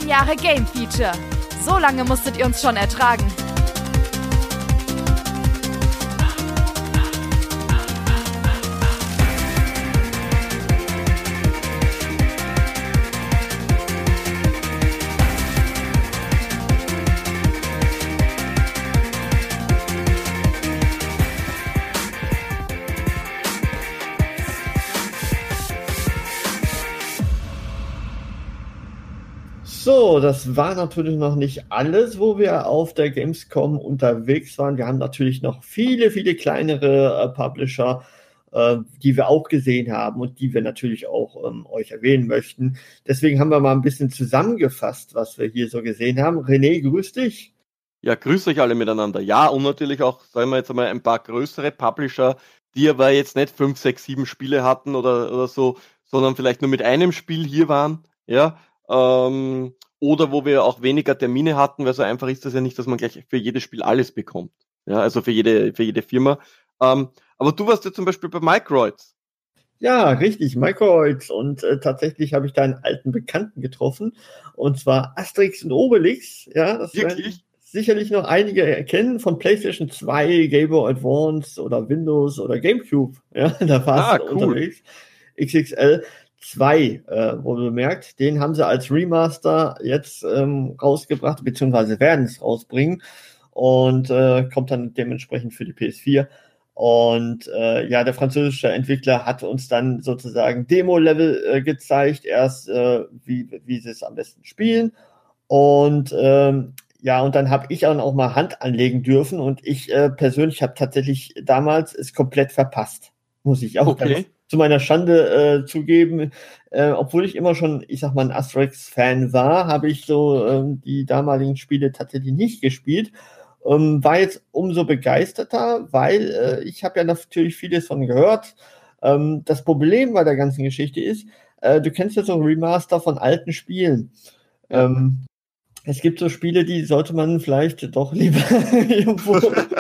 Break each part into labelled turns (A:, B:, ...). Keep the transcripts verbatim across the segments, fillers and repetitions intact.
A: Zehn Jahre Game Feature. So lange musstet ihr uns schon ertragen.
B: So, das war natürlich noch nicht alles, wo wir auf der Gamescom unterwegs waren. Wir haben natürlich noch viele, viele kleinere äh, Publisher, äh, die wir auch gesehen haben und die wir natürlich auch ähm, euch erwähnen möchten. Deswegen haben wir mal ein bisschen zusammengefasst, was wir hier so gesehen haben. René, grüß dich.
C: Ja, grüß euch alle miteinander. Ja, und natürlich auch, sagen wir jetzt einmal, ein paar größere Publisher, die aber jetzt nicht fünf, sechs, sieben Spiele hatten oder, oder so, sondern vielleicht nur mit einem Spiel hier waren, ja, Ähm, oder wo wir auch weniger Termine hatten, weil so einfach ist das ja nicht, dass man gleich für jedes Spiel alles bekommt. Ja, also für jede, für jede Firma. Ähm, aber du warst ja zum Beispiel bei Microids.
B: Ja, richtig, Microids. Und äh, tatsächlich habe ich da einen alten Bekannten getroffen. Und zwar Asterix und Obelix. Ja, das
C: Wirklich?
B: Sicherlich noch einige erkennen von PlayStation zwei, Game Boy Advance oder Windows oder GameCube. Ja, da war es
C: Ah, cool.
B: unterwegs. X X L zwei, äh, wo du merkt, den haben sie als Remaster jetzt ähm, rausgebracht, beziehungsweise werden es rausbringen und äh, kommt dann dementsprechend für die P S vier. Und äh, ja, der französische Entwickler hat uns dann sozusagen Demo-Level äh, gezeigt, erst äh, wie, wie sie es am besten spielen. Und ähm, ja, und dann habe ich dann auch mal Hand anlegen dürfen und ich äh, persönlich habe tatsächlich damals es komplett verpasst, muss ich auch
C: Okay.
B: ganz zu meiner Schande äh, zugeben. Äh, obwohl ich immer schon, ich sag mal, ein Asterix-Fan war, habe ich so ähm, die damaligen Spiele tatsächlich nicht gespielt. Ähm, war jetzt umso begeisterter, weil äh, ich habe ja natürlich vieles von gehört. Ähm, das Problem bei der ganzen Geschichte ist, äh, du kennst ja so ein Remaster von alten Spielen.
C: Ja.
B: Ähm, es gibt so Spiele, die sollte man vielleicht doch lieber irgendwo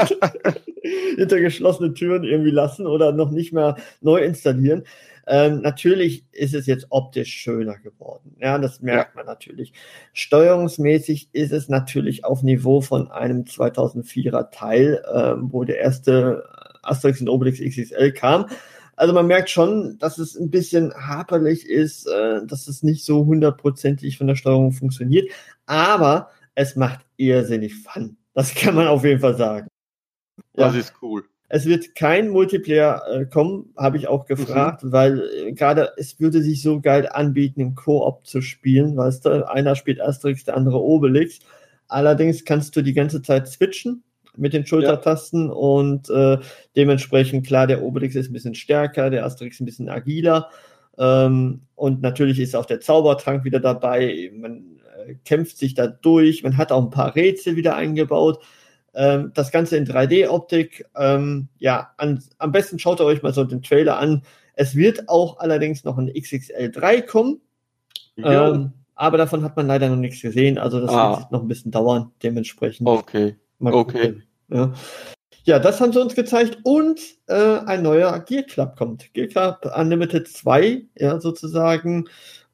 B: hinter geschlossenen Türen irgendwie lassen oder noch nicht mehr neu installieren. Ähm, natürlich ist es jetzt optisch schöner geworden. Ja, das merkt ja. man natürlich. Steuerungsmäßig ist es natürlich auf Niveau von einem zweitausendvierer Teil, ähm, wo der erste Asterix und Obelix X X L kam. Also man merkt schon, dass es ein bisschen haperlich ist, äh, dass es nicht so hundertprozentig von der Steuerung funktioniert. Aber es macht irrsinnig Fun. Das kann man auf jeden Fall sagen.
C: Das
B: ja.
C: ist cool.
B: Es wird kein Multiplayer äh, kommen, habe ich auch gefragt, mhm. weil äh, gerade es würde sich so geil anbieten, im Koop zu spielen, weißt du, einer spielt Asterix, der andere Obelix. Allerdings kannst du die ganze Zeit switchen mit den Schultertasten ja. und äh, dementsprechend, klar, der Obelix ist ein bisschen stärker, der Asterix ein bisschen agiler ähm, und natürlich ist auch der Zaubertrank wieder dabei, man äh, kämpft sich da durch, man hat auch ein paar Rätsel wieder eingebaut. Das Ganze in drei D-Optik. Ähm, ja, an, am besten schaut ihr euch mal so den Trailer an. Es wird auch allerdings noch ein X X L drei kommen. Ähm, aber davon hat man leider noch nichts gesehen. Also das ah. wird noch ein bisschen dauern, dementsprechend.
C: Okay.
B: Mal
C: okay.
B: Ja. ja, das haben sie uns gezeigt. Und äh, ein neuer Gear Club kommt. Gear Club Unlimited zwei, ja, sozusagen.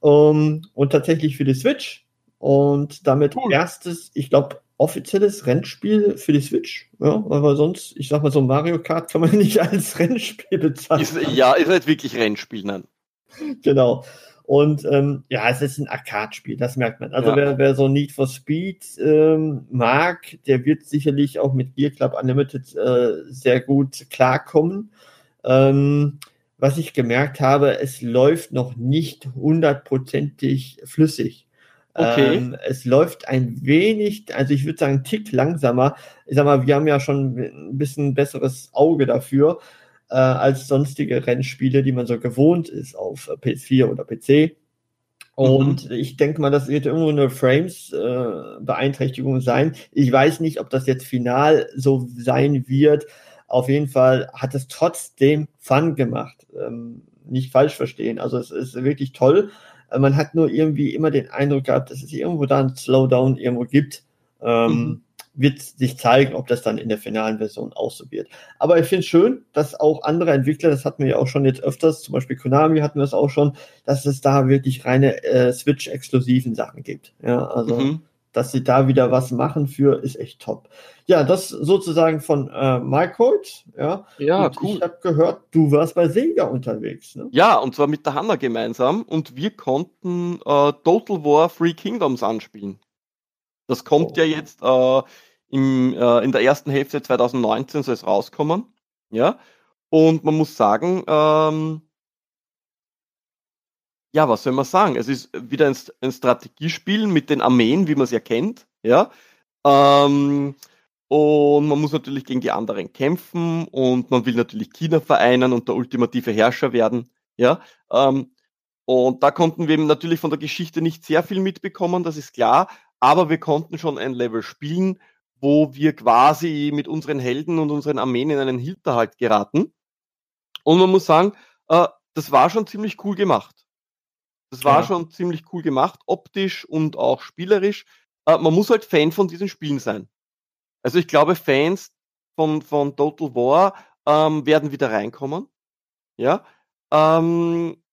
B: Um, und tatsächlich für die Switch. Und damit cool. erstes, ich glaube, offizielles Rennspiel für die Switch, ja, weil sonst, ich sag mal, so Mario Kart kann man nicht als Rennspiel bezeichnen.
C: Ist, ja, ist halt wirklich Rennspiel, nein.
B: Genau. Und ähm, ja, es ist ein Arcade-Spiel, das merkt man. Also ja. wer, wer so Need for Speed ähm, mag, der wird sicherlich auch mit Gear Club Unlimited äh, sehr gut klarkommen. Ähm, was ich gemerkt habe, es läuft noch nicht hundertprozentig flüssig.
C: Okay.
B: Ähm, es läuft ein wenig, also ich würde sagen, einen Tick langsamer. Ich sag mal, wir haben ja schon ein bisschen besseres Auge dafür, äh, als sonstige Rennspiele, die man so gewohnt ist auf P S vier oder P C. Und mhm. ich denke mal, das wird irgendwo eine Frames-Beeinträchtigung äh, sein. Ich weiß nicht, ob das jetzt final so sein wird. Auf jeden Fall hat es trotzdem Fun gemacht. Ähm, nicht falsch verstehen. Also es ist wirklich toll. Man hat nur irgendwie immer den Eindruck gehabt, dass es irgendwo da einen Slowdown irgendwo gibt. Ähm, mhm. wird sich zeigen, ob das dann in der finalen Version auch so wird. Aber ich finde es schön, dass auch andere Entwickler, das hatten wir ja auch schon jetzt öfters, zum Beispiel Konami hatten wir das auch schon, dass es da wirklich reine äh, Switch-exklusiven Sachen gibt. Ja, also
C: Mhm.
B: dass sie da wieder was machen für, ist echt top. Ja, das sozusagen von äh, Mycold, ja.
C: Ja,
B: Und
C: cool.
B: ich habe gehört, du warst bei Sega unterwegs, ne?
C: Ja, und zwar mit der Hanna gemeinsam und wir konnten äh, Total War Three Kingdoms anspielen. Das kommt
B: Oh.
C: ja jetzt äh, im, äh, in der ersten Hälfte zwanzig neunzehn soll es rauskommen. Ja, und man muss sagen, ähm, ja, was soll man sagen? Es ist wieder ein, ein Strategiespiel mit den Armeen, wie man es ja kennt. Ja, ähm, und man muss natürlich gegen die anderen kämpfen und man will natürlich China vereinen und der ultimative Herrscher werden. Ja, ähm, und da konnten wir eben natürlich von der Geschichte nicht sehr viel mitbekommen, das ist klar, aber wir konnten schon ein Level spielen, wo wir quasi mit unseren Helden und unseren Armeen in einen Hinterhalt geraten. Und man muss sagen, äh, das war schon ziemlich cool gemacht. Das war
B: Ja.
C: schon ziemlich cool gemacht, optisch und auch spielerisch. Äh, man muss halt Fan von diesen Spielen sein. Also ich glaube, Fans von, von Total War ähm, werden wieder reinkommen. Ja. Ähm,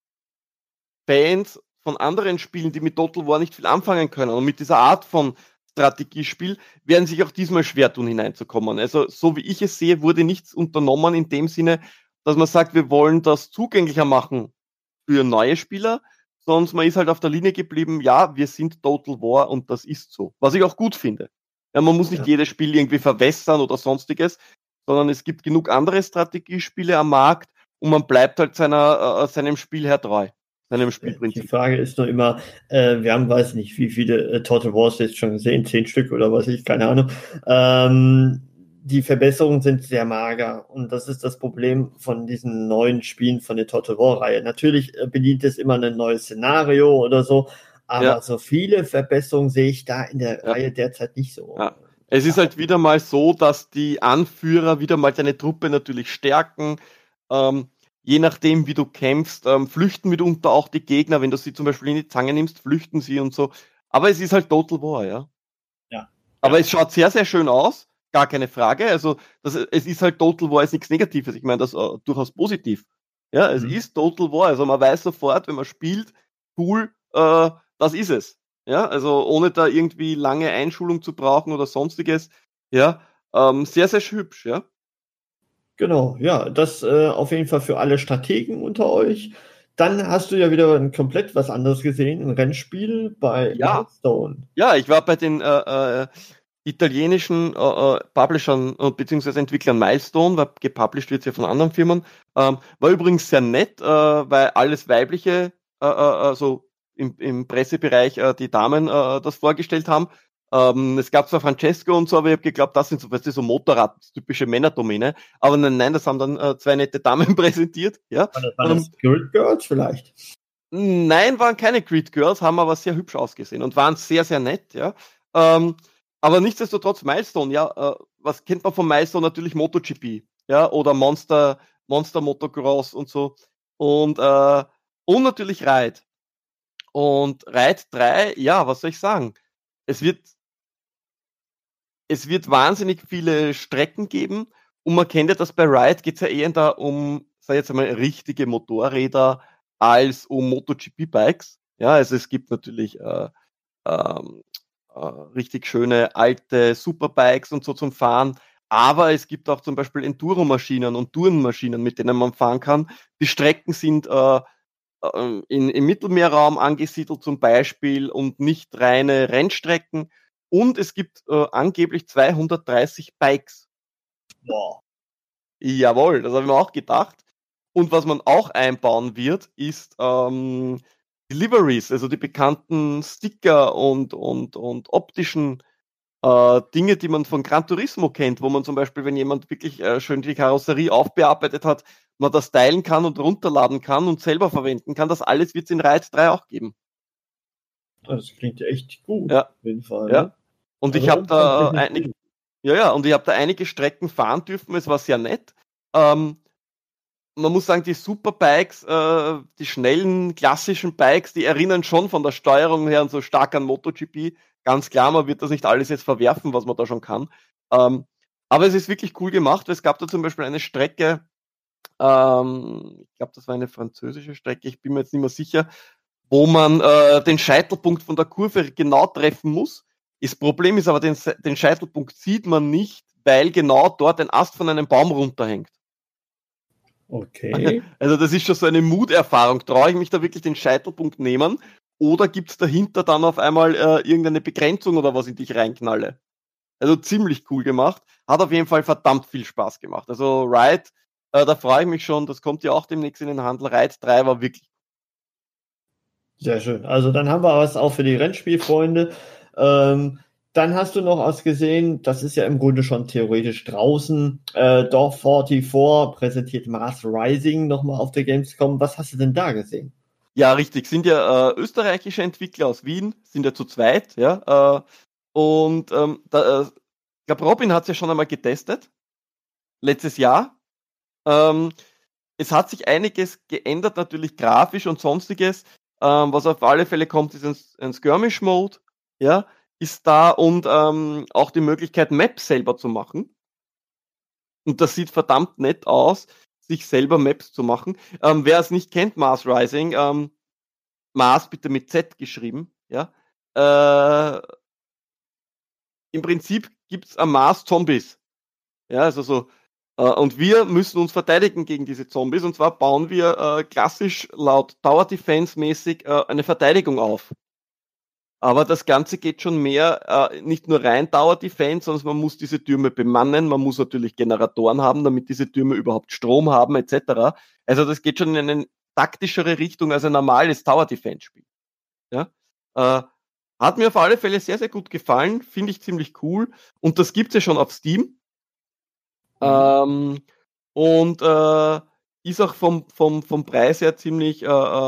C: Fans von anderen Spielen, die mit Total War nicht viel anfangen können und mit dieser Art von Strategiespiel, werden sich auch diesmal schwer tun, hineinzukommen. Also so wie ich es sehe, wurde nichts unternommen in dem Sinne, dass man sagt, wir wollen das zugänglicher machen für neue Spieler, sondern man ist halt auf der Linie geblieben, ja, wir sind Total War und das ist so. Was ich auch gut finde. Ja, man muss nicht
B: Ja.
C: jedes Spiel irgendwie verwässern oder sonstiges, sondern es gibt genug andere Strategiespiele am Markt und man bleibt halt seiner, äh, seinem Spielherr treu. Seinem
B: Die
C: Spielprinzip.
B: Frage ist nur immer, äh, wir haben, weiß nicht, wie viele äh, Total Wars jetzt schon gesehen, zehn Stück oder was ich, keine Ahnung. Ähm, die Verbesserungen sind sehr mager und das ist das Problem von diesen neuen Spielen von der Total War-Reihe. Natürlich äh, bedient es immer ein neues Szenario oder so, aber
C: Ja.
B: so viele Verbesserungen sehe ich da in der
C: Ja.
B: Reihe derzeit nicht so.
C: Ja. Es ist halt wieder mal so, dass die Anführer wieder mal deine Truppe natürlich stärken. Ähm, je nachdem, wie du kämpfst, ähm, flüchten mitunter auch die Gegner. Wenn du sie zum Beispiel in die Zange nimmst, flüchten sie und so. Aber es ist halt Total War, ja.
B: Ja.
C: Aber
B: Ja.
C: es schaut sehr, sehr schön aus. Gar keine Frage. Also, das, es ist halt Total War, ist nichts Negatives. Ich meine, das äh, durchaus positiv. Ja, es
B: Mhm.
C: ist Total War. Also, man weiß sofort, wenn man spielt, cool, äh, das ist es. Ja, also, ohne da irgendwie lange Einschulung zu brauchen oder sonstiges. Ja, ähm, sehr, sehr hübsch, ja.
B: Genau, ja, das äh, auf jeden Fall für alle Strategen unter euch. Dann hast du ja wieder ein komplett was anderes gesehen, ein Rennspiel bei
C: Ja.
B: Milestone.
C: Ja, ich war bei den äh, äh, italienischen äh, äh, Publishern äh, bzw. Entwicklern Milestone, weil gepublished wird ja von anderen Firmen. Ähm, war übrigens sehr nett, äh, weil alles weibliche, äh, äh, also im, im Pressebereich äh, die Damen äh, das vorgestellt haben. Ähm, es gab zwar Francesco und so, aber ich habe geglaubt, das sind so, weißt du, so Motorrad, typische Männerdomäne. Aber nein, nein, das haben dann äh, zwei nette Damen präsentiert. Ja.
B: War das, war das Grid Girls vielleicht?
C: Nein, waren keine Grid Girls, haben aber sehr hübsch ausgesehen und waren sehr, sehr nett, ja. Ähm, aber nichtsdestotrotz Milestone, ja, äh, was kennt man von Milestone? Natürlich MotoGP, ja, oder Monster, Monster Motocross und so. Und, äh, und natürlich Ride. Und Ride drei, ja, was soll ich sagen? Es wird, es wird wahnsinnig viele Strecken geben und man kennt ja das bei Ride, geht es ja eher da um, sag ich jetzt einmal, richtige Motorräder als um MotoGP-Bikes. Ja, also es gibt natürlich äh, ähm, äh, richtig schöne alte Superbikes und so zum Fahren, aber es gibt auch zum Beispiel Enduro-Maschinen und Tourenmaschinen, mit denen man fahren kann. Die Strecken sind äh, äh, in, im Mittelmeerraum angesiedelt zum Beispiel und nicht reine Rennstrecken. Und es gibt äh, angeblich zweihundertdreißig Bikes.
B: Boah.
C: Jawohl, das habe ich mir auch gedacht. Und was man auch einbauen wird, ist ähm, Deliveries, also die bekannten Sticker und, und, und optischen äh, Dinge, die man von Gran Turismo kennt, wo man zum Beispiel, wenn jemand wirklich äh, schön die Karosserie aufbearbeitet hat, man das teilen kann und runterladen kann und selber verwenden kann. Das alles wird es in Ride drei auch geben.
B: Das klingt echt gut,
C: Ja.
B: auf jeden Fall.
C: Ja.
B: Ne?
C: Und
B: Also
C: ich habe da
B: tatsächlich
C: einige,
B: gut.
C: ja, ja, und ich habe da einige Strecken fahren dürfen, es war sehr nett. Ähm, man muss sagen, die Superbikes, äh, die schnellen, klassischen Bikes, die erinnern schon von der Steuerung her so stark an MotoGP. ganz klar, man wird das nicht alles jetzt verwerfen, was man da schon kann. Ähm, aber es ist wirklich cool gemacht, weil es gab da zum Beispiel eine Strecke, ähm, ich glaube, das war eine französische Strecke, ich bin mir jetzt nicht mehr sicher, wo man äh, den Scheitelpunkt von der Kurve genau treffen muss. Das Problem ist aber, den, den Scheitelpunkt sieht man nicht, weil genau dort ein Ast von einem Baum runterhängt.
B: Okay.
C: Also das ist schon so eine Muterfahrung. Traue ich mich da wirklich den Scheitelpunkt nehmen? Oder gibt es dahinter dann auf einmal äh, irgendeine Begrenzung oder was, in die ich reinknalle? Also ziemlich cool gemacht. Hat auf jeden Fall verdammt viel Spaß gemacht. Also Ride, äh, da freue ich mich schon. Das kommt ja auch demnächst in den Handel. Ride drei war wirklich.
B: Sehr schön. Also dann haben wir was auch für die Rennspielfreunde. Ähm, dann hast du noch was gesehen, das ist ja im Grunde schon theoretisch draußen. Äh, Dorf vierundvierzig präsentiert Mars Rising nochmal auf der Gamescom. Was hast du denn da gesehen?
C: Ja, richtig. Sind ja äh, österreichische Entwickler aus Wien, sind ja zu zweit, ja. Äh, und ähm, da, äh, ich glaube, Robin hat es ja schon einmal getestet. Letztes Jahr. Ähm, es hat sich einiges geändert, natürlich grafisch und sonstiges. Ähm, was auf alle Fälle kommt, ist ein, ein Skirmish-Mode, ja, ist da und ähm, auch die Möglichkeit, Maps selber zu machen. Und das sieht verdammt nett aus, sich selber Maps zu machen. Ähm, wer es nicht kennt, Mars Rising, ähm, Mars bitte mit Z geschrieben, ja. Äh, Im Prinzip gibt's am Mars Zombies. Ja, also so. Äh, und wir müssen uns verteidigen gegen diese Zombies. Und zwar bauen wir äh, klassisch laut Tower Defense mäßig äh, eine Verteidigung auf. Aber das Ganze geht schon mehr, äh, nicht nur rein Tower Defense, sondern man muss diese Türme bemannen. Man muss natürlich Generatoren haben, damit diese Türme überhaupt Strom haben, et cetera. Also das geht schon in eine taktischere Richtung als ein normales Tower Defense Spiel. Ja? Äh, hat mir auf alle Fälle sehr, sehr gut gefallen. Finde ich ziemlich cool. Und das gibt's ja schon auf Steam. Mhm. Ähm, und äh, ist auch vom, vom, vom Preis her ziemlich äh, äh,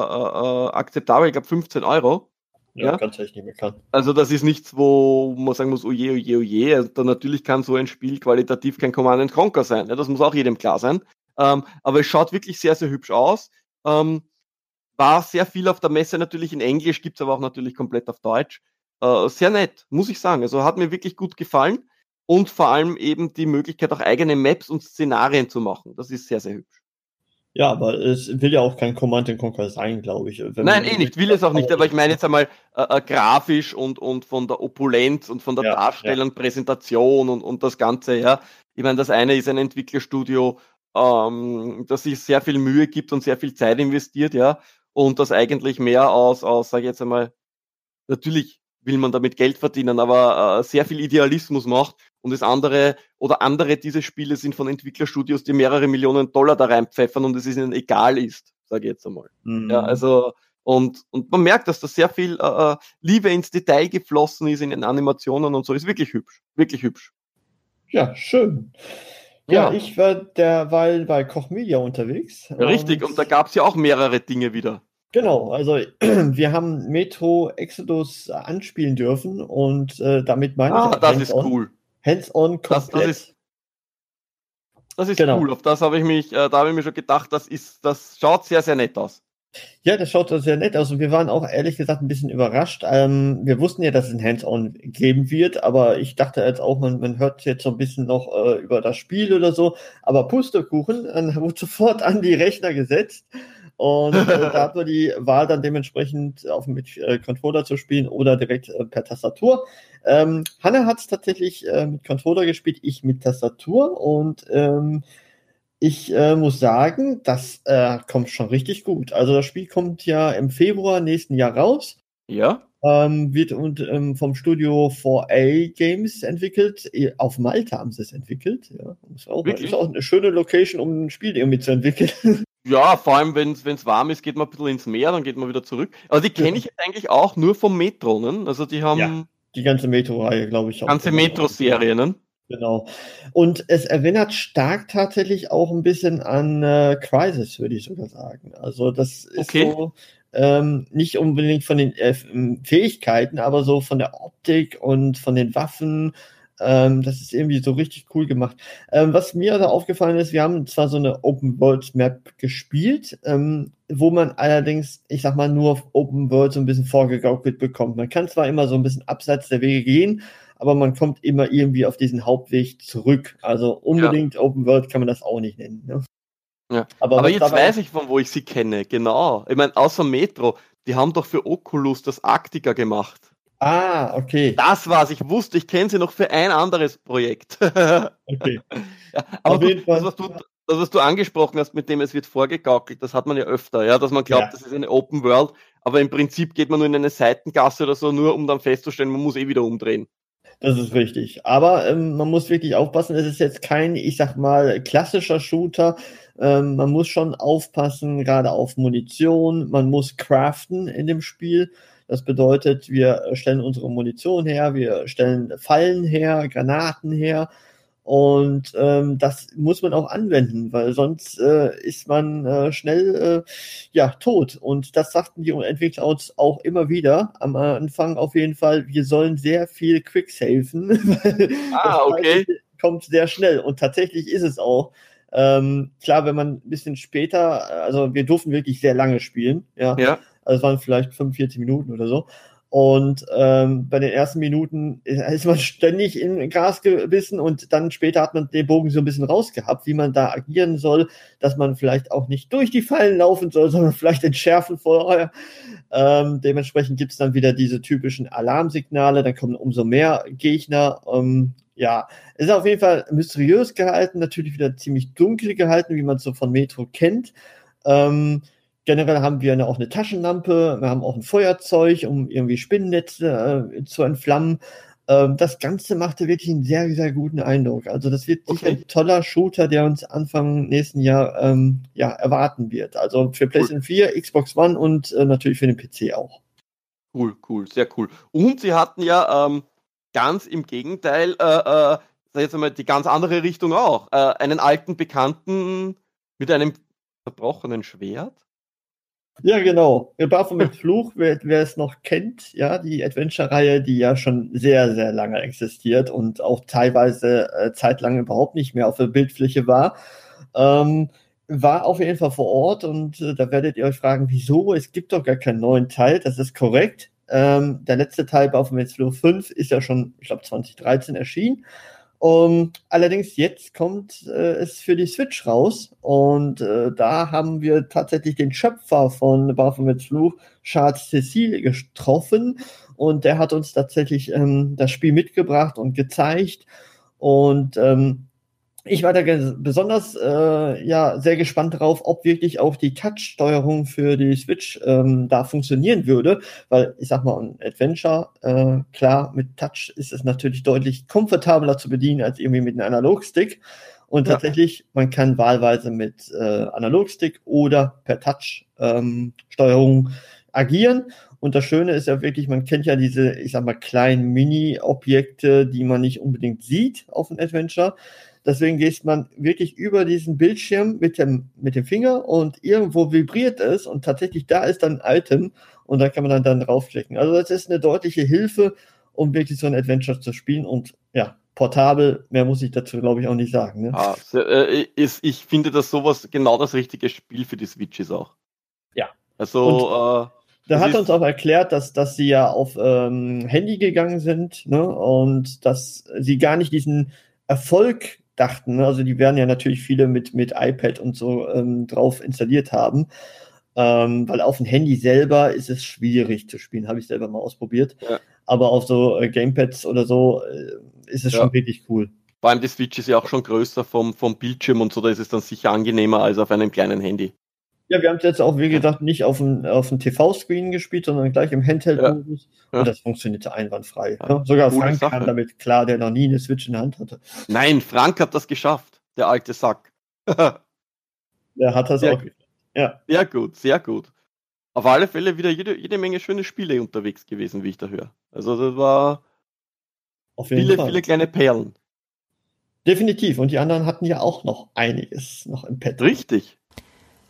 C: äh, akzeptabel. Ich glaube fünfzehn Euro.
B: Ja,
C: Ja,
B: ganz echt nicht mehr kann.
C: also das ist nichts, wo man sagen muss, oje, oje, oje. Also da natürlich kann so ein Spiel qualitativ kein Command and Conquer sein. Ja, das muss auch jedem klar sein. Ähm, aber es schaut wirklich sehr, sehr hübsch aus. Ähm, war sehr viel auf der Messe natürlich in Englisch, gibt's aber auch natürlich komplett auf Deutsch. Äh, sehr nett, muss ich sagen. Also hat mir wirklich gut gefallen. Und vor allem eben die Möglichkeit, auch eigene Maps und Szenarien zu machen. Das ist sehr, sehr hübsch.
B: Ja, aber es will ja auch kein Command and Conquer sein, glaube ich. Wenn
C: Nein, eh nicht, will es auch nicht, aber ich meine jetzt einmal äh, äh, grafisch und, und von der Opulenz und von der
B: ja,
C: Darstellung,
B: ja.
C: Präsentation und, und das Ganze, ja. Ich meine, das eine ist ein Entwicklerstudio, ähm, das sich sehr viel Mühe gibt und sehr viel Zeit investiert, ja, und das eigentlich mehr aus, aus sage ich jetzt einmal, natürlich will man damit Geld verdienen, aber äh, sehr viel Idealismus macht. Und das andere oder andere diese Spiele sind von Entwicklerstudios, die mehrere Millionen Dollar da reinpfeffern und es ihnen egal ist, sage ich jetzt einmal. Mhm. Ja, also und, und man merkt, dass da sehr viel äh, Liebe ins Detail geflossen ist in den Animationen und so. Ist wirklich hübsch, wirklich hübsch.
B: Ja, schön. Ja, ja, ich war derweil bei Koch Media unterwegs.
C: Ja, richtig, und, und da gab es ja auch mehrere Dinge wieder.
B: Genau, also wir haben Metro Exodus anspielen dürfen und äh, damit meine
C: ah,
B: ich auch
C: das ist cool.
B: Hands-on komplett.
C: Das, das ist, das ist genau. Cool. Auf das habe ich mich, äh, da habe ich mir schon gedacht, das ist, das schaut sehr, sehr nett aus.
B: Ja, das schaut sehr nett aus und wir waren auch ehrlich gesagt ein bisschen überrascht. Ähm, wir wussten ja, dass es ein Hands-on geben wird, aber ich dachte jetzt auch, man, man hört jetzt so ein bisschen noch äh, über das Spiel oder so. Aber Pustekuchen, dann wurde sofort an die Rechner gesetzt. Und äh, da hat man die Wahl dann dementsprechend auf mit äh, Controller zu spielen oder direkt äh, per Tastatur. Ähm, Hanna hat es tatsächlich äh, mit Controller gespielt, ich mit Tastatur und ähm, ich äh, muss sagen, das äh, kommt schon richtig gut. Also das Spiel kommt ja im Februar nächsten Jahr raus.
C: Ja.
B: Ähm, wird und ähm, vom Studio vier A Games entwickelt. Auf Malta haben sie es entwickelt. Ja, ist auch, ist auch eine schöne Location, um ein Spiel irgendwie zu entwickeln.
C: Ja, vor allem, wenn es warm ist, geht man ein bisschen ins Meer, dann geht man wieder zurück. Aber die kenne ich eigentlich auch nur vom Metro, ne? Also die haben...
B: Ja, die ganze Metro-Reihe, glaube ich.
C: Die ganze Metro-Serie, ne?
B: Genau. Und es erinnert stark tatsächlich auch ein bisschen an äh, Crysis, würde ich sogar sagen. Also das ist okay. so... Ähm, nicht unbedingt von den äh, Fähigkeiten, aber so von der Optik und von den Waffen Ähm, das ist irgendwie so richtig cool gemacht. Ähm, was mir da aufgefallen ist, wir haben zwar so eine Open-World-Map gespielt, ähm, wo man allerdings, ich sag mal, nur auf Open-World so ein bisschen vorgegaukelt bekommt. Man kann zwar immer so ein bisschen abseits der Wege gehen, aber man kommt immer irgendwie auf diesen Hauptweg zurück. Also unbedingt ja. Open-World kann man das auch nicht nennen. Ne?
C: Ja. Aber, aber jetzt weiß ich, von wo ich sie kenne, genau. Ich meine, außer Metro, die haben doch für Oculus das Arctica gemacht.
B: Ah, okay.
C: Das war's. Ich wusste, ich kenne sie noch für ein anderes Projekt.
B: Okay.
C: Ja, aber gut, das, was du, das, was du angesprochen hast, mit dem es wird vorgegaukelt, das hat man ja öfter, ja, dass man glaubt, ja. das ist eine Open World, aber im Prinzip geht man nur in eine Seitengasse oder so, nur um dann festzustellen, man muss eh wieder umdrehen.
B: Das ist richtig. Aber ähm, man muss wirklich aufpassen, es ist jetzt kein, ich sag mal, klassischer Shooter. Ähm, man muss schon aufpassen, gerade auf Munition. Man muss craften in dem Spiel. Das bedeutet, wir stellen unsere Munition her, wir stellen Fallen her, Granaten her. Und ähm, das muss man auch anwenden, weil sonst äh, ist man äh, schnell äh, ja tot. Und das sagten die Entwickler uns auch immer wieder am Anfang auf jeden Fall, wir sollen sehr viel quicksaven.
C: Ah, okay.
B: Kommt sehr schnell. Und tatsächlich ist es auch. Ähm, klar, wenn man ein bisschen später, also wir durften wirklich sehr lange spielen, ja.
C: ja.
B: Also es waren vielleicht fünfundvierzig Minuten oder so. Und ähm, bei den ersten Minuten ist man ständig in Gras gebissen und dann später hat man den Bogen so ein bisschen rausgehabt, wie man da agieren soll, dass man vielleicht auch nicht durch die Fallen laufen soll, sondern vielleicht entschärfen vorher. Ähm, dementsprechend gibt es dann wieder diese typischen Alarmsignale, dann kommen umso mehr Gegner. Ähm, ja, es ist auf jeden Fall mysteriös gehalten, natürlich wieder ziemlich dunkel gehalten, wie man es so von Metro kennt. Ähm, Generell haben wir eine, auch eine Taschenlampe, wir haben auch ein Feuerzeug, um irgendwie Spinnennetze äh, zu entflammen. Ähm, das Ganze machte wirklich einen sehr, sehr guten Eindruck. Also das wird sicher okay. ein toller Shooter, der uns Anfang nächsten Jahr ähm, ja, erwarten wird. Also für PlayStation cool. vier, Xbox One und äh, natürlich für den P C auch.
C: Cool, cool, sehr cool. Und sie hatten ja ähm, ganz im Gegenteil, äh, äh, sag jetzt einmal, die ganz andere Richtung auch. Äh, einen alten Bekannten mit einem verbrochenen Schwert.
B: Ja, genau. Baphomet Fluch, wer, wer es noch kennt, ja, die Adventure-Reihe, die ja schon sehr, sehr lange existiert und auch teilweise äh, zeitlang überhaupt nicht mehr auf der Bildfläche war, ähm, war auf jeden Fall vor Ort und äh, da werdet ihr euch fragen, wieso? Es gibt doch gar keinen neuen Teil, das ist korrekt. Ähm, der letzte Teil, Baphomet Fluch fünf, ist ja schon, ich glaube, zwanzig dreizehn erschienen. Um, allerdings jetzt kommt äh, es für die Switch raus und äh, da haben wir tatsächlich den Schöpfer von Baphomets Fluch, Charles Cecil, getroffen und der hat uns tatsächlich ähm, das Spiel mitgebracht und gezeigt und ähm, ich war da besonders äh, ja sehr gespannt darauf, ob wirklich auch die Touch-Steuerung für die Switch ähm, da funktionieren würde, weil ich sag mal, ein Adventure, äh, klar, mit Touch ist es natürlich deutlich komfortabler zu bedienen als irgendwie mit einem Analogstick. Und ja. tatsächlich, man kann wahlweise mit äh, Analogstick oder per Touch-Steuerung ähm, agieren. Und das Schöne ist ja wirklich, man kennt ja diese, ich sag mal, kleinen Mini-Objekte, die man nicht unbedingt sieht auf einem Adventure. Deswegen geht man wirklich über diesen Bildschirm mit dem, mit dem Finger und irgendwo vibriert es und tatsächlich da ist dann ein Item und da kann man dann, dann draufklicken. Also das ist eine deutliche Hilfe, um wirklich so ein Adventure zu spielen und ja, portabel, mehr muss ich dazu glaube ich auch nicht sagen. Ne?
C: Ah, sehr, äh, ist, ich finde, dass sowas genau das richtige Spiel für die Switch ist auch.
B: Ja.
C: Also, äh,
B: da hat er uns auch erklärt, dass, dass sie ja auf ähm, Handy gegangen sind, ne? Und dass sie gar nicht diesen Erfolg dachten, ne? Also die werden ja natürlich viele mit, mit iPad und so ähm, drauf installiert haben, ähm, weil auf dem Handy selber ist es schwierig zu spielen, habe ich selber mal ausprobiert, ja. Aber auf so äh, Gamepads oder so äh, ist es ja. schon wirklich cool.
C: Vor allem die Switch ist ja auch schon größer vom, vom Bildschirm und so, da ist es dann sicher angenehmer als auf einem kleinen Handy.
B: Ja, wir haben es jetzt auch, wie gesagt, nicht auf dem, auf dem T V-Screen gespielt, sondern gleich im Handheld-Modus. Ja. Ja. Und das funktionierte einwandfrei. Ja. Ja. Sogar Coole Frank Sache. Kam damit klar, der noch nie eine Switch in der Hand hatte.
C: Nein, Frank hat das geschafft, der alte Sack.
B: Der hat das
C: sehr
B: auch geschafft. Ja.
C: Sehr gut, sehr gut. Auf alle Fälle wieder jede, jede Menge schöne Spiele unterwegs gewesen, wie ich da höre. Also das war
B: auf jeden
C: viele,
B: Fall.
C: viele kleine Perlen.
B: Definitiv. Und die anderen hatten ja auch noch einiges noch im Pad.
C: Richtig.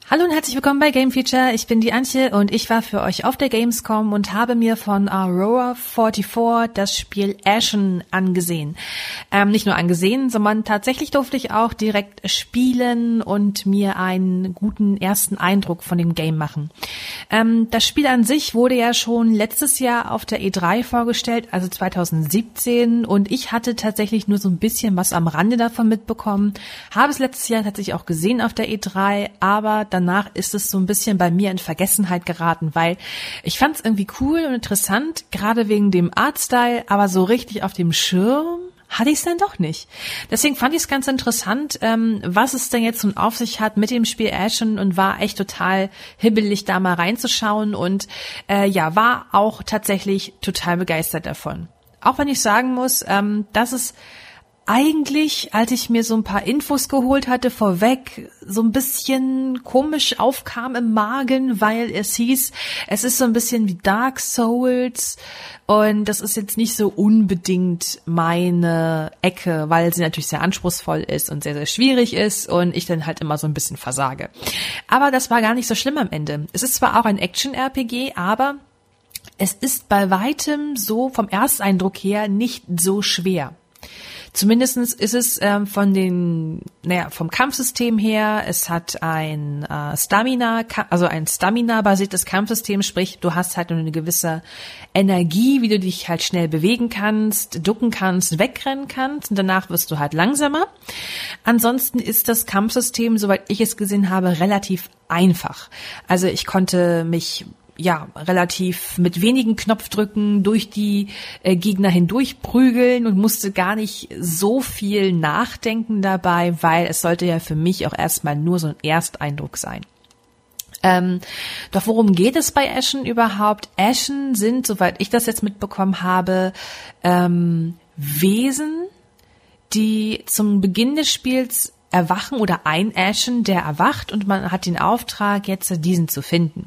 D: Hallo und herzlich willkommen bei Game Feature. Ich bin die Antje und ich war für euch auf der Gamescom und habe mir von Aurora vierundvierzig das Spiel Ashen angesehen. Ähm, nicht nur angesehen, sondern tatsächlich durfte ich auch direkt spielen und mir einen guten ersten Eindruck von dem Game machen. Ähm, das Spiel an sich wurde ja schon letztes Jahr auf der E drei vorgestellt, also zwanzig siebzehn, und ich hatte tatsächlich nur so ein bisschen was am Rande davon mitbekommen. Habe es letztes Jahr tatsächlich auch gesehen auf der E drei, aber danach ist es so ein bisschen bei mir in Vergessenheit geraten, weil ich fand es irgendwie cool und interessant, gerade wegen dem Artstyle, aber so richtig auf dem Schirm hatte ich es dann doch nicht. Deswegen fand ich es ganz interessant, ähm, was es denn jetzt nun auf sich hat mit dem Spiel Ashen, und war echt total hibbelig, da mal reinzuschauen, und äh, ja, war auch tatsächlich total begeistert davon. Auch wenn ich sagen muss, ähm, dass es eigentlich, als ich mir so ein paar Infos geholt hatte vorweg, so ein bisschen komisch aufkam im Magen, weil es hieß, es ist so ein bisschen wie Dark Souls, und das ist jetzt nicht so unbedingt meine Ecke, weil sie natürlich sehr anspruchsvoll ist und sehr, sehr schwierig ist und ich dann halt immer so ein bisschen versage. Aber das war gar nicht so schlimm am Ende. Es ist zwar auch ein Action-R P G, aber es ist bei weitem so vom Ersteindruck her nicht so schwer. Zumindestens ist es ähm, von den, naja, vom Kampfsystem her, es hat ein äh, Stamina, also ein Stamina-basiertes Kampfsystem, sprich, du hast halt nur eine gewisse Energie, wie du dich halt schnell bewegen kannst, ducken kannst, wegrennen kannst, und danach wirst du halt langsamer. Ansonsten ist das Kampfsystem, soweit ich es gesehen habe, relativ einfach. Also ich konnte mich ja, relativ mit wenigen Knopfdrücken durch die äh, Gegner hindurch prügeln und musste gar nicht so viel nachdenken dabei, weil es sollte ja für mich auch erstmal nur so ein Ersteindruck sein. Ähm, doch worum geht es bei Ashen überhaupt? Ashen sind, soweit ich das jetzt mitbekommen habe, ähm, Wesen, die zum Beginn des Spiels erwachen, oder ein Ashen, der erwacht, und man hat den Auftrag, jetzt diesen zu finden.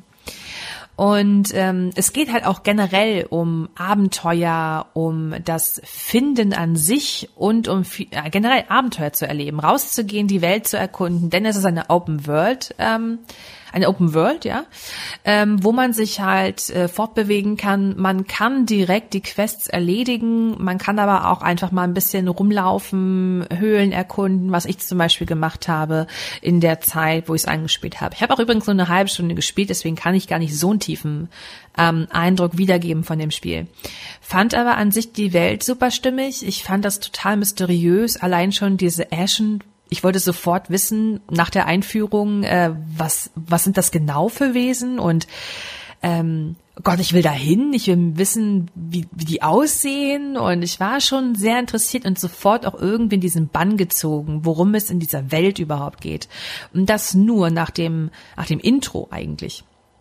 D: Und ähm, es geht halt auch generell um Abenteuer, um das Finden an sich und um äh, generell Abenteuer zu erleben, rauszugehen, die Welt zu erkunden, denn es ist eine Open World, ähm, eine Open World, ja, ähm, wo man sich halt äh, fortbewegen kann. Man kann direkt die Quests erledigen, man kann aber auch einfach mal ein bisschen rumlaufen, Höhlen erkunden, was ich zum Beispiel gemacht habe in der Zeit, wo ich es angespielt habe. Ich habe auch übrigens nur eine halbe Stunde gespielt, deswegen kann ich gar nicht so einen tiefen ähm, Eindruck wiedergeben von dem Spiel. Fand aber an sich die Welt super stimmig. Ich fand das total mysteriös, allein schon diese Ashen. Ich wollte sofort wissen, nach der Einführung, äh, was was sind das genau für Wesen, und ähm, Gott, ich will da hin, ich will wissen, wie, wie die aussehen, und ich war schon sehr interessiert und sofort auch irgendwie in diesen Bann gezogen, worum es in dieser Welt überhaupt geht. Und das nur nach dem, nach dem Intro eigentlich.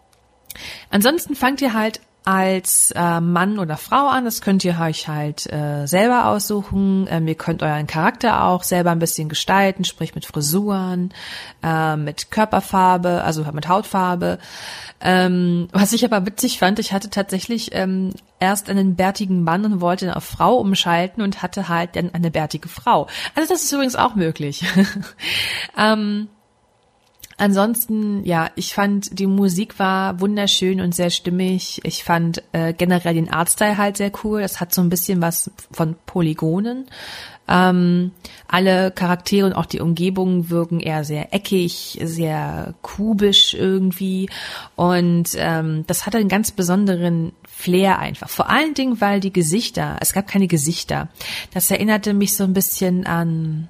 D: Ansonsten fangt ihr halt als äh, Mann oder Frau an, das könnt ihr euch halt äh, selber aussuchen. Ähm, ihr könnt euren Charakter auch selber ein bisschen gestalten, sprich mit Frisuren, äh, mit Körperfarbe, also mit Hautfarbe. Ähm, was ich aber witzig fand, ich hatte tatsächlich ähm, erst einen bärtigen Mann und wollte ihn auf Frau umschalten und hatte halt dann eine bärtige Frau. Also das ist übrigens auch möglich. ähm, Ansonsten, ja, ich fand, die Musik war wunderschön und sehr stimmig. Ich fand äh, generell den Artstyle halt sehr cool. Das hat so ein bisschen was von Polygonen. Ähm, alle Charaktere und auch die Umgebungen wirken eher sehr eckig, sehr kubisch irgendwie. Und ähm, das hatte einen ganz besonderen Flair einfach. Vor allen Dingen, weil die Gesichter, es gab keine Gesichter. Das erinnerte mich so ein bisschen an,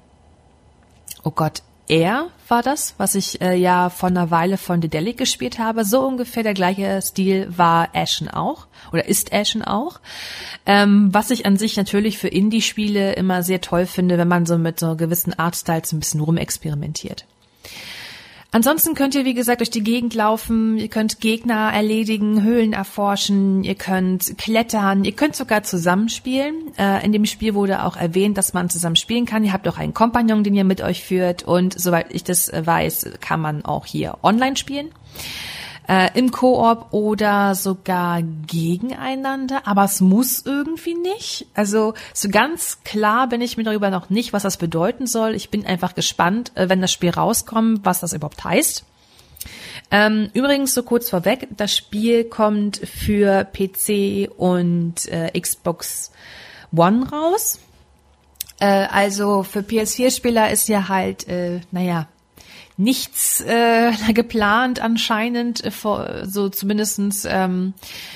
D: oh Gott, Air war das, was ich äh, ja vor einer Weile von Dedelic gespielt habe. So ungefähr der gleiche Stil war Ashen auch, oder ist Ashen auch. Ähm, was ich an sich natürlich für Indie-Spiele immer sehr toll finde, wenn man so mit so gewissen Artstyles ein bisschen rumexperimentiert. Ansonsten könnt ihr, wie gesagt, durch die Gegend laufen, ihr könnt Gegner erledigen, Höhlen erforschen, ihr könnt klettern, ihr könnt sogar zusammenspielen. Äh, in dem Spiel wurde auch erwähnt, dass man zusammen spielen kann. Ihr habt auch einen Kompagnon, den ihr mit euch führt, und soweit ich das weiß, kann man auch hier online spielen. Äh, im Koop oder sogar gegeneinander, aber es muss irgendwie nicht. Also so ganz klar bin ich mir darüber noch nicht, was das bedeuten soll. Ich bin einfach gespannt, äh, wenn das Spiel rauskommt, was das überhaupt heißt. Ähm, übrigens, so kurz vorweg, das Spiel kommt für P C und äh, Xbox One raus. Äh, also für P S vier Spieler ist ja halt, äh, naja, nichts äh, geplant anscheinend, äh, vor, so zumindestens ähm,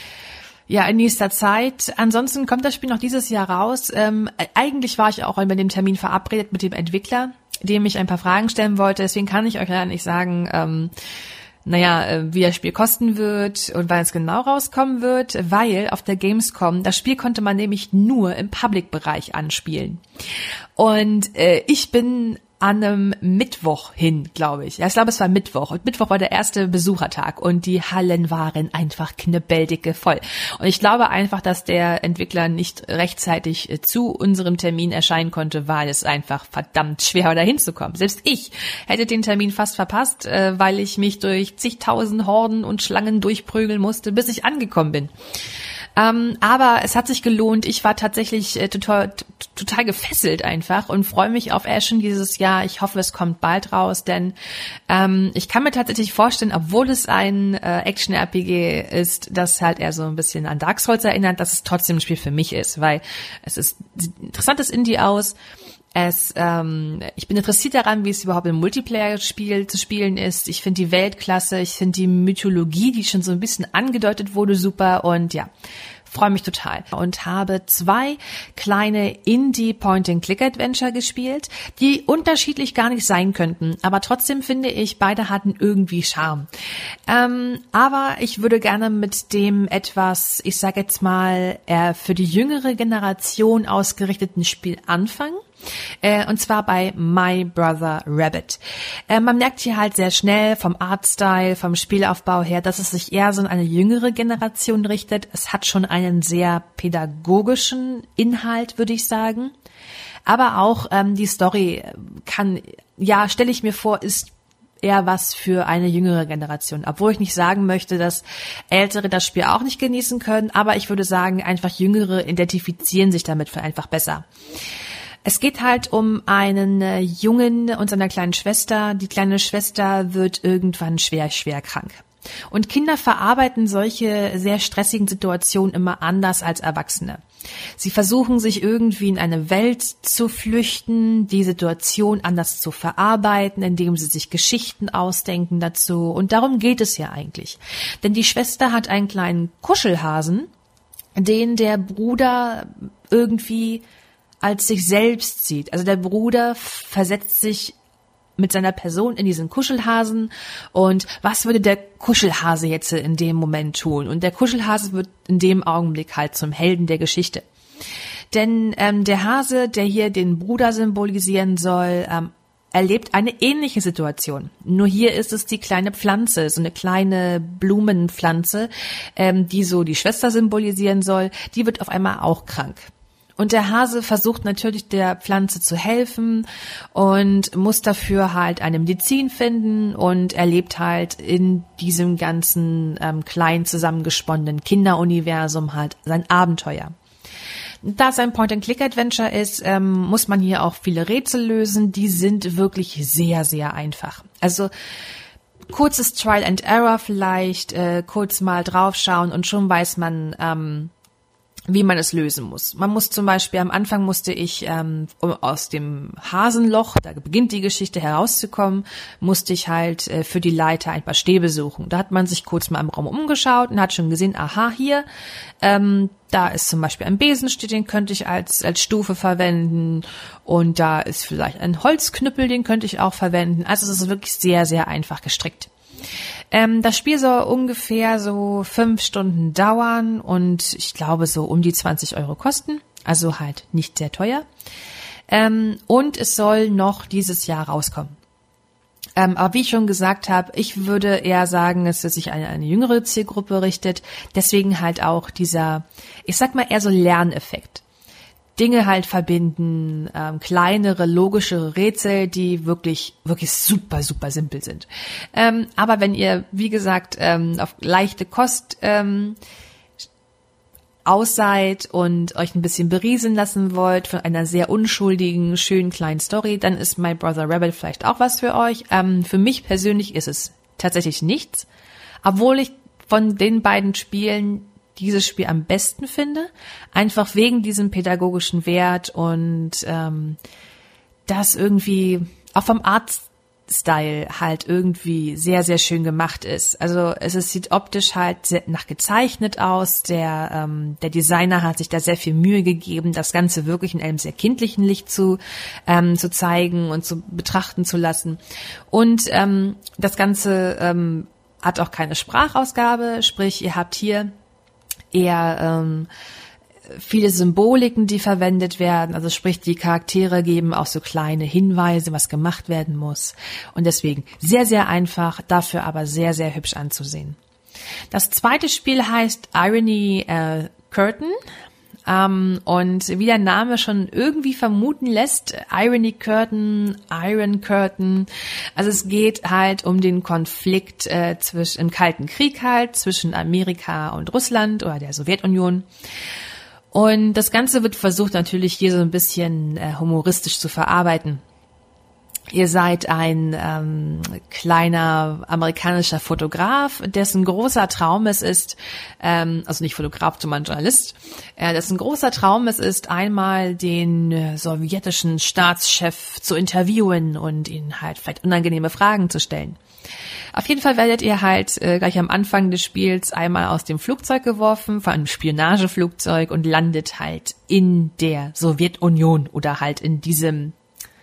D: ja in nächster Zeit. Ansonsten kommt das Spiel noch dieses Jahr raus. Ähm, eigentlich war ich auch bei dem Termin verabredet mit dem Entwickler, dem ich ein paar Fragen stellen wollte. Deswegen kann ich euch leider nicht sagen, ähm, naja, wie das Spiel kosten wird und wann es genau rauskommen wird, weil auf der Gamescom, das Spiel konnte man nämlich nur im Public-Bereich anspielen. Und äh, ich bin an einem Mittwoch hin, glaube ich. Ja, ich glaube, es war Mittwoch. Und Mittwoch war der erste Besuchertag und die Hallen waren einfach knebbeldicke voll. Und ich glaube einfach, dass der Entwickler nicht rechtzeitig zu unserem Termin erscheinen konnte, weil es einfach verdammt schwer war, da hinzukommen. Selbst ich hätte den Termin fast verpasst, weil ich mich durch zigtausend Horden und Schlangen durchprügeln musste, bis ich angekommen bin. Ähm, aber es hat sich gelohnt. Ich war tatsächlich äh, total, total gefesselt einfach und freue mich auf Ashen dieses Jahr. Ich hoffe, es kommt bald raus, denn ähm, ich kann mir tatsächlich vorstellen, obwohl es ein äh, Action-R P G ist, das halt eher so ein bisschen an Dark Souls erinnert, dass es trotzdem ein Spiel für mich ist, weil es ist sieht ein interessantes Indie aus. Es, ähm, ich bin interessiert daran, wie es überhaupt im Multiplayer-Spiel zu spielen ist. Ich finde die Welt klasse, ich finde die Mythologie, die schon so ein bisschen angedeutet wurde, super und ja, freue mich total. Und habe zwei kleine Indie-Point-and-Click-Adventure gespielt, die unterschiedlich gar nicht sein könnten, aber trotzdem finde ich, beide hatten irgendwie Charme. Ähm, aber ich würde gerne mit dem etwas, ich sage jetzt mal, eher für die jüngere Generation ausgerichteten Spiel anfangen. Äh, und zwar bei My Brother Rabbit. Äh, man merkt hier halt sehr schnell vom Artstyle, vom Spielaufbau her, dass es sich eher so an eine jüngere Generation richtet. Es hat schon einen sehr pädagogischen Inhalt, würde ich sagen. Aber auch ähm, die Story kann, ja, stelle ich mir vor, ist eher was für eine jüngere Generation. Obwohl ich nicht sagen möchte, dass Ältere das Spiel auch nicht genießen können, aber ich würde sagen, einfach Jüngere identifizieren sich damit einfach besser. Es geht halt um einen äh, Jungen und seiner kleinen Schwester. Die kleine Schwester wird irgendwann schwer, schwer krank. Und Kinder verarbeiten solche sehr stressigen Situationen immer anders als Erwachsene. Sie versuchen sich irgendwie in eine Welt zu flüchten, die Situation anders zu verarbeiten, indem sie sich Geschichten ausdenken dazu. Und darum geht es ja eigentlich. Denn die Schwester hat einen kleinen Kuschelhasen, den der Bruder irgendwie als sich selbst sieht. Also der Bruder versetzt sich mit seiner Person in diesen Kuschelhasen und was würde der Kuschelhase jetzt in dem Moment tun? Und der Kuschelhase wird in dem Augenblick halt zum Helden der Geschichte. Denn ähm, der Hase, der hier den Bruder symbolisieren soll, ähm, erlebt eine ähnliche Situation. Nur hier ist es die kleine Pflanze, so eine kleine Blumenpflanze, ähm, die so die Schwester symbolisieren soll, die wird auf einmal auch krank. Und der Hase versucht natürlich der Pflanze zu helfen und muss dafür halt eine Medizin finden und erlebt halt in diesem ganzen ähm, klein zusammengesponnenen Kinderuniversum halt sein Abenteuer. Da es ein Point-and-Click-Adventure ist, ähm, muss man hier auch viele Rätsel lösen. Die sind wirklich sehr, sehr einfach. Also kurzes Trial and Error vielleicht, äh, kurz mal draufschauen und schon weiß man, ähm, wie man es lösen muss. Man muss zum Beispiel, am Anfang musste ich ähm, um aus dem Hasenloch, da beginnt die Geschichte, herauszukommen, musste ich halt äh, für die Leiter ein paar Stäbe suchen. Da hat man sich kurz mal im Raum umgeschaut und hat schon gesehen, aha, hier, ähm, da ist zum Beispiel ein Besenstiel, den könnte ich als als Stufe verwenden und da ist vielleicht ein Holzknüppel, den könnte ich auch verwenden. Also es ist wirklich sehr, sehr einfach gestrickt. Ähm, das Spiel soll ungefähr so fünf Stunden dauern und ich glaube so um die zwanzig Euro kosten, also halt nicht sehr teuer. Ähm, und es soll noch dieses Jahr rauskommen. Ähm, aber wie ich schon gesagt habe, ich würde eher sagen, dass es sich an eine, eine jüngere Zielgruppe richtet. Deswegen halt auch dieser, ich sag mal eher so Lerneffekt. Dinge halt verbinden, ähm, kleinere, logischere Rätsel, die wirklich, wirklich super, super simpel sind. Ähm, aber wenn ihr, wie gesagt, ähm, auf leichte Kost ähm, aus seid und euch ein bisschen berieseln lassen wollt von einer sehr unschuldigen, schönen kleinen Story, dann ist My Brother Rabbit vielleicht auch was für euch. Ähm, für mich persönlich ist es tatsächlich nichts, obwohl ich von den beiden Spielen dieses Spiel am besten finde, einfach wegen diesem pädagogischen Wert und ähm, das irgendwie auch vom Artstyle halt irgendwie sehr, sehr schön gemacht ist. Also es, es sieht optisch halt sehr nach gezeichnet aus. Der, ähm, der Designer hat sich da sehr viel Mühe gegeben, das Ganze wirklich in einem sehr kindlichen Licht zu, ähm, zu zeigen und zu betrachten zu lassen. Und ähm, das Ganze ähm, hat auch keine Sprachausgabe, sprich ihr habt hier eher ähm, viele Symboliken, die verwendet werden, also sprich die Charaktere geben auch so kleine Hinweise, was gemacht werden muss und deswegen sehr, sehr einfach, dafür aber sehr, sehr hübsch anzusehen. Das zweite Spiel heißt Irony äh, Curtain. Um, und wie der Name schon irgendwie vermuten lässt, Irony Curtain, Iron Curtain, also es geht halt um den Konflikt äh, zwischen im Kalten Krieg halt zwischen Amerika und Russland oder der Sowjetunion. Und das Ganze wird versucht natürlich hier so ein bisschen äh, humoristisch zu verarbeiten. Ihr seid ein ähm, kleiner amerikanischer Fotograf, dessen großer Traum es ist, ähm, also nicht Fotograf, sondern Journalist, äh, dessen großer Traum es ist, einmal den äh, sowjetischen Staatschef zu interviewen und ihn halt vielleicht unangenehme Fragen zu stellen. Auf jeden Fall werdet ihr halt äh, gleich am Anfang des Spiels einmal aus dem Flugzeug geworfen, von einem Spionageflugzeug und landet halt in der Sowjetunion oder halt in diesem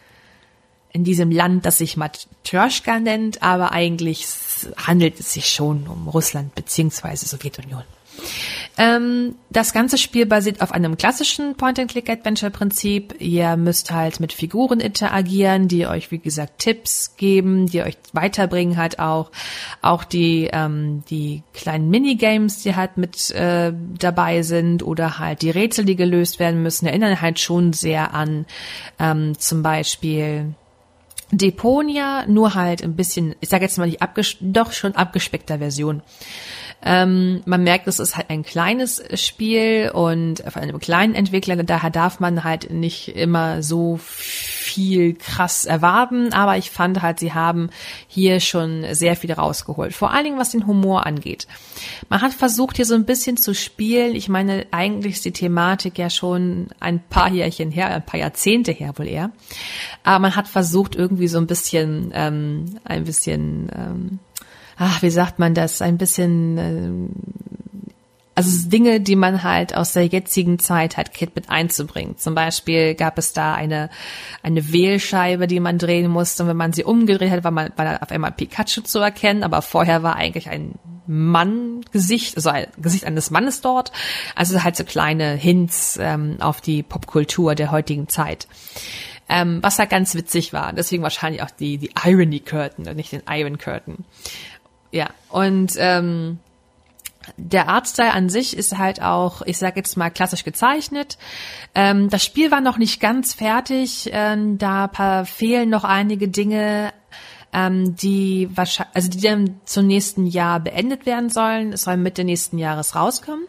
D: in diesem Land, das sich Matrjoschka nennt, aber eigentlich handelt es sich schon um Russland beziehungsweise Sowjetunion. Ähm, das ganze Spiel basiert auf einem klassischen Point-and-Click-Adventure-Prinzip. Ihr müsst halt mit Figuren interagieren, die euch, wie gesagt, Tipps geben, die euch weiterbringen halt auch. Auch die ähm, die kleinen Minigames, die halt mit äh, dabei sind oder halt die Rätsel, die gelöst werden müssen, erinnern halt schon sehr an ähm, zum Beispiel Deponia, nur halt ein bisschen, ich sage jetzt mal nicht abges- doch schon abgespeckter Version. Ähm, man merkt, es ist halt ein kleines Spiel und von einem kleinen Entwickler, daher darf man halt nicht immer so viel krass erwarten, aber ich fand halt, sie haben hier schon sehr viel rausgeholt, vor allen Dingen was den Humor angeht. Man hat versucht, hier so ein bisschen zu spielen, ich meine, eigentlich ist die Thematik ja schon ein paar Jährchen her, ein paar Jahrzehnte her wohl eher, aber man hat versucht, irgendwie so ein bisschen, ähm, ein bisschen, ähm, ach, wie sagt man das, ein bisschen, äh, also Dinge, die man halt aus der jetzigen Zeit halt mit einzubringen. Zum Beispiel gab es da eine eine Wählscheibe, die man drehen musste, und wenn man sie umgedreht hat, war man war da auf einmal Pikachu zu erkennen, aber vorher war eigentlich ein Mann-Gesicht, also ein Gesicht eines Mannes dort. Also halt so kleine Hints ähm, auf die Popkultur der heutigen Zeit. Ähm, was halt ganz witzig war. Deswegen wahrscheinlich auch die die Irony Curtain und nicht den Iron Curtain. Ja, und ähm, der Artstyle an sich ist halt auch, ich sag jetzt mal, klassisch gezeichnet. Ähm, das Spiel war noch nicht ganz fertig, ähm, da paar, fehlen noch einige Dinge, ähm, die wahrscheinlich, also die dann zum nächsten Jahr beendet werden sollen. Es soll Mitte nächsten Jahres rauskommen.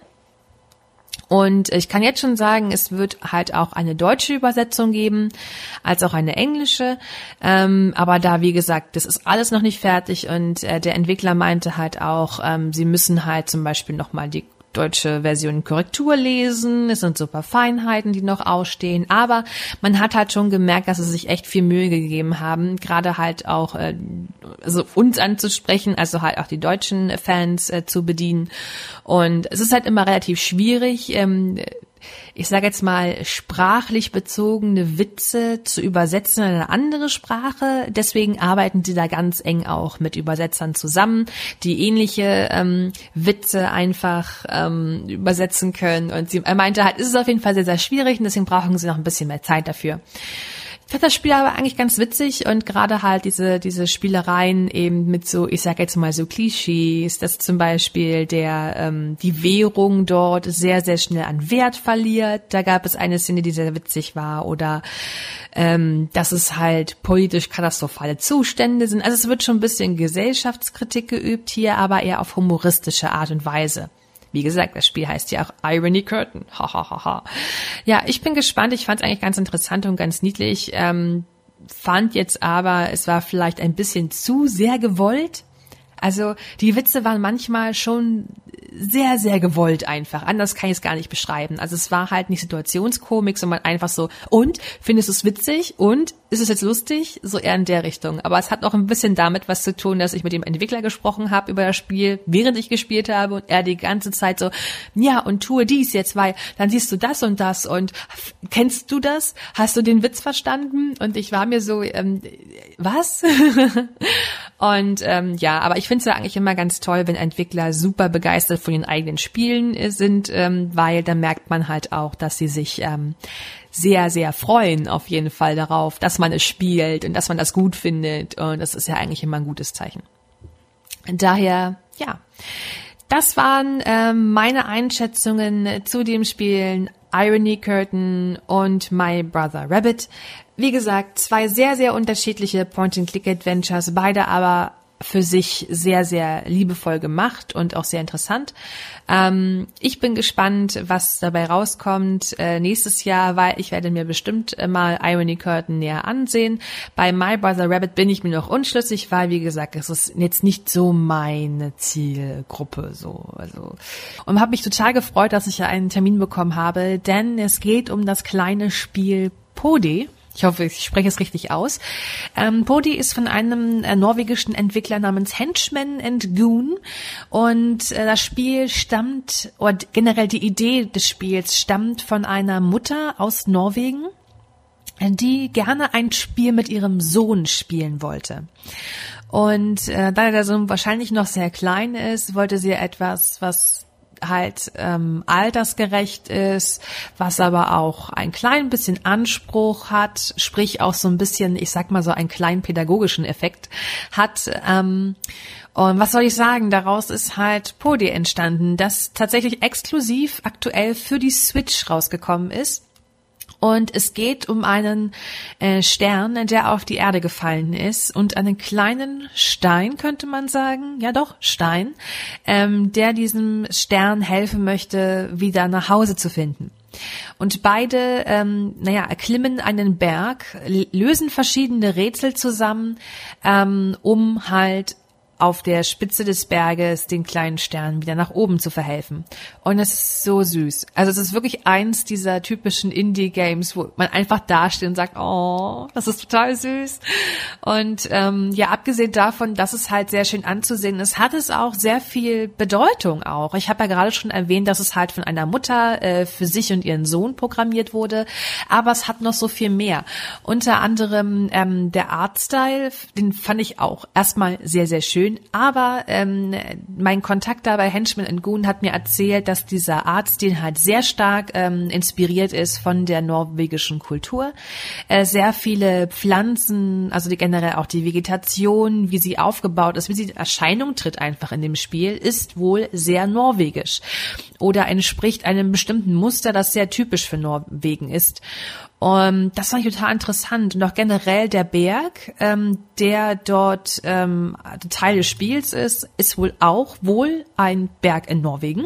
D: Und ich kann jetzt schon sagen, es wird halt auch eine deutsche Übersetzung geben, als auch eine englische. Ähm, aber da, wie gesagt, das ist alles noch nicht fertig, und äh, der Entwickler meinte halt auch, ähm, sie müssen halt zum Beispiel nochmal die deutsche Version Korrektur lesen. Es sind super Feinheiten, die noch ausstehen. Aber man hat halt schon gemerkt, dass sie sich echt viel Mühe gegeben haben, gerade halt auch äh, also uns anzusprechen, also halt auch die deutschen Fans äh, zu bedienen. Und es ist halt immer relativ schwierig, ähm, ich sage jetzt mal, sprachlich bezogene Witze zu übersetzen in eine andere Sprache. Deswegen arbeiten sie da ganz eng auch mit Übersetzern zusammen, die ähnliche ähm, Witze einfach ähm, übersetzen können. Und sie, er meinte halt, ist es auf jeden Fall sehr, sehr schwierig, und deswegen brauchen sie noch ein bisschen mehr Zeit dafür. Ich fand das Spiel aber eigentlich ganz witzig, und gerade halt diese diese Spielereien eben mit so, ich sag jetzt mal so Klischees, dass zum Beispiel der ähm, die Währung dort sehr, sehr schnell an Wert verliert. Da gab es eine Szene, die sehr witzig war, oder ähm, dass es halt politisch katastrophale Zustände sind. Also es wird schon ein bisschen Gesellschaftskritik geübt hier, aber eher auf humoristische Art und Weise. Wie gesagt, das Spiel heißt ja auch Irony Curtain. Ha, ha, ha, ha. Ja, ich bin gespannt. Ich fand es eigentlich ganz interessant und ganz niedlich. Ähm, fand jetzt aber, es war vielleicht ein bisschen zu sehr gewollt. Also die Witze waren manchmal schon sehr, sehr gewollt einfach. Anders kann ich es gar nicht beschreiben. Also es war halt nicht Situationskomik, sondern einfach so, und, findest du es witzig? Und, ist es jetzt lustig? So eher in der Richtung. Aber es hat auch ein bisschen damit was zu tun, dass ich mit dem Entwickler gesprochen habe über das Spiel, während ich gespielt habe, und er die ganze Zeit so, ja, und tue dies jetzt, weil dann siehst du das und das und kennst du das? Hast du den Witz verstanden? Und ich war mir so, ähm, was? Und ähm, ja, aber ich finde es ja eigentlich immer ganz toll, wenn Entwickler super begeistert von den eigenen Spielen sind, ähm, weil dann merkt man halt auch, dass sie sich ähm, sehr, sehr freuen auf jeden Fall darauf, dass man es spielt und dass man das gut findet, und das ist ja eigentlich immer ein gutes Zeichen. Daher, ja, das waren ähm, meine Einschätzungen zu dem Spielen Irony Curtain und My Brother Rabbit. Wie gesagt, zwei sehr, sehr unterschiedliche Point-and-Click-Adventures, beide aber für sich sehr, sehr liebevoll gemacht und auch sehr interessant. Ähm, ich bin gespannt, was dabei rauskommt äh, nächstes Jahr, weil ich werde mir bestimmt äh, mal Irony Curtain näher ansehen. Bei My Brother Rabbit bin ich mir noch unschlüssig, weil, wie gesagt, es ist jetzt nicht so meine Zielgruppe, so, also. Und habe mich total gefreut, dass ich ja einen Termin bekommen habe, denn es geht um das kleine Spiel Pode. Ich hoffe, ich spreche es richtig aus. Ähm, Pode ist von einem äh, norwegischen Entwickler namens Henchman and Goon, und äh, das Spiel stammt, oder generell die Idee des Spiels stammt von einer Mutter aus Norwegen, die gerne ein Spiel mit ihrem Sohn spielen wollte. Und äh, da der Sohn wahrscheinlich noch sehr klein ist, wollte sie etwas, was halt ähm, altersgerecht ist, was aber auch ein klein bisschen Anspruch hat, sprich auch so ein bisschen, ich sag mal so einen kleinen pädagogischen Effekt hat. Ähm, und was soll ich sagen, daraus ist halt Pode entstanden, das tatsächlich exklusiv aktuell für die Switch rausgekommen ist. Und es geht um einen äh, Stern, der auf die Erde gefallen ist, und einen kleinen Stein, könnte man sagen, ja doch, Stein, ähm, der diesem Stern helfen möchte, wieder nach Hause zu finden. Und beide, ähm, naja, erklimmen einen Berg, lösen verschiedene Rätsel zusammen, ähm, um halt auf der Spitze des Berges den kleinen Stern wieder nach oben zu verhelfen. Und es ist so süß. Also es ist wirklich eins dieser typischen Indie-Games, wo man einfach dasteht und sagt, oh, das ist total süß. Und ähm, ja, abgesehen davon, dass es halt sehr schön anzusehen ist, hat es auch sehr viel Bedeutung auch. Ich habe ja gerade schon erwähnt, dass es halt von einer Mutter äh, für sich und ihren Sohn programmiert wurde, aber es hat noch so viel mehr. Unter anderem ähm, der Artstyle, den fand ich auch erstmal sehr, sehr schön. Aber ähm, mein Kontakt da bei Henchman and Goon hat mir erzählt, dass dieser Artstil halt sehr stark ähm, inspiriert ist von der norwegischen Kultur. Äh, sehr viele Pflanzen, also die, generell auch die Vegetation, wie sie aufgebaut ist, wie sie in Erscheinung tritt einfach in dem Spiel, ist wohl sehr norwegisch oder entspricht einem bestimmten Muster, das sehr typisch für Norwegen ist. Und das fand ich total interessant. Und auch generell der Berg, ähm, der dort ähm, Teil des Spiels ist, ist wohl auch wohl ein Berg in Norwegen.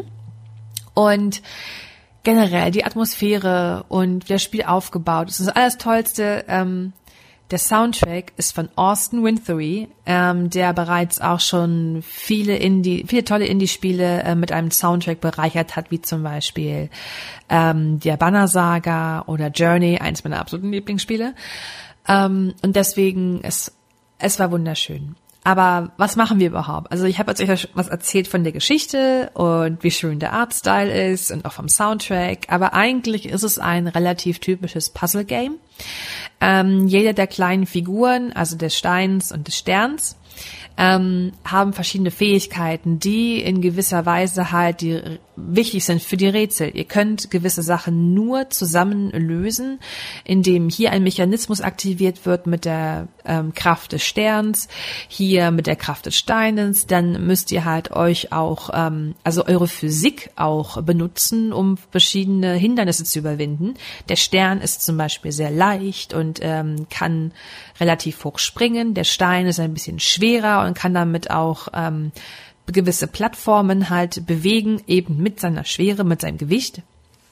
D: Und generell die Atmosphäre und wie das Spiel aufgebaut ist, das ist alles Tollste. Ähm, der Soundtrack ist von Austin Wintory, ähm, der bereits auch schon viele Indie, viele tolle Indie-Spiele äh, mit einem Soundtrack bereichert hat, wie zum Beispiel ähm, der Banner Saga oder Journey, eins meiner absoluten Lieblingsspiele. Ähm, und deswegen, es, es war wunderschön. Aber was machen wir überhaupt? Also ich habe jetzt euch was erzählt von der Geschichte und wie schön der Artstyle ist und auch vom Soundtrack. Aber eigentlich ist es ein relativ typisches Puzzle-Game. Ähm, jede der kleinen Figuren, also des Steins und des Sterns, ähm, haben verschiedene Fähigkeiten, die in gewisser Weise halt die wichtig sind für die Rätsel. Ihr könnt gewisse Sachen nur zusammen lösen, indem hier ein Mechanismus aktiviert wird mit der ähm, Kraft des Sterns, hier mit der Kraft des Steines. Dann müsst ihr halt euch auch, ähm, also eure Physik auch benutzen, um verschiedene Hindernisse zu überwinden. Der Stern ist zum Beispiel sehr leicht und ähm, kann relativ hoch springen. Der Stein ist ein bisschen schwerer und kann damit auch ähm, gewisse Plattformen halt bewegen, eben mit seiner Schwere, mit seinem Gewicht.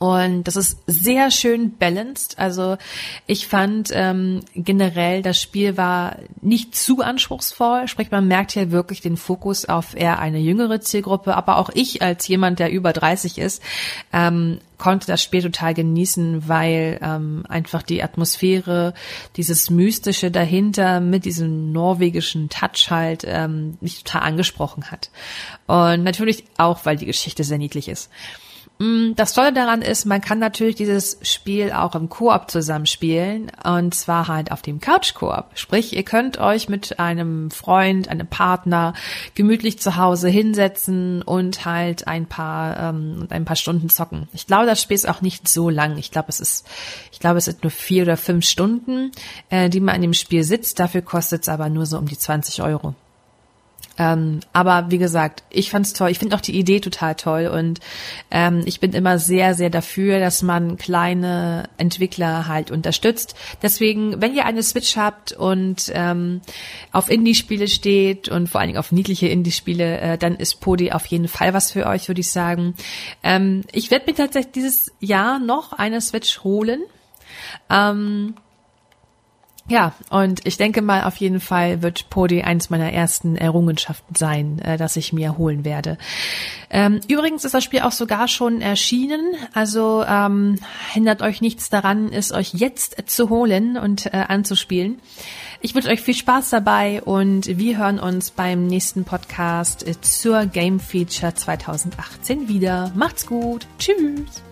D: Und das ist sehr schön balanced. Also ich fand ähm, generell, das Spiel war nicht zu anspruchsvoll. Sprich, man merkt hier wirklich den Fokus auf eher eine jüngere Zielgruppe. Aber auch ich als jemand, der über dreißig ist, ähm, konnte das Spiel total genießen, weil ähm, einfach die Atmosphäre, dieses Mystische dahinter mit diesem norwegischen Touch halt ähm, mich total angesprochen hat. Und natürlich auch, weil die Geschichte sehr niedlich ist. Das Tolle daran ist, man kann natürlich dieses Spiel auch im Koop zusammenspielen und zwar halt auf dem Couch-Koop. Sprich, ihr könnt euch mit einem Freund, einem Partner gemütlich zu Hause hinsetzen und halt ein paar ähm, ein paar Stunden zocken. Ich glaube, das Spiel ist auch nicht so lang. Ich glaube, es ist ich glaube, es sind nur vier oder fünf Stunden, äh, die man in dem Spiel sitzt. Dafür kostet es aber nur so um die zwanzig Euro. Ähm, aber wie gesagt, ich fand's toll. Ich finde auch die Idee total toll und ähm, ich bin immer sehr, sehr dafür, dass man kleine Entwickler halt unterstützt. Deswegen, wenn ihr eine Switch habt und ähm, auf Indie-Spiele steht und vor allen Dingen auf niedliche Indie-Spiele, äh, dann ist Podi auf jeden Fall was für euch, würde ich sagen. Ähm, ich werde mir tatsächlich dieses Jahr noch eine Switch holen. Ähm, Ja, und ich denke mal, auf jeden Fall wird Podi eins meiner ersten Errungenschaften sein, äh, das ich mir holen werde. Ähm, übrigens ist das Spiel auch sogar schon erschienen, also ähm, hindert euch nichts daran, es euch jetzt zu holen und äh, anzuspielen. Ich wünsche euch viel Spaß dabei und wir hören uns beim nächsten Podcast äh, zur Game Feature zwanzig achtzehn wieder. Macht's gut, tschüss!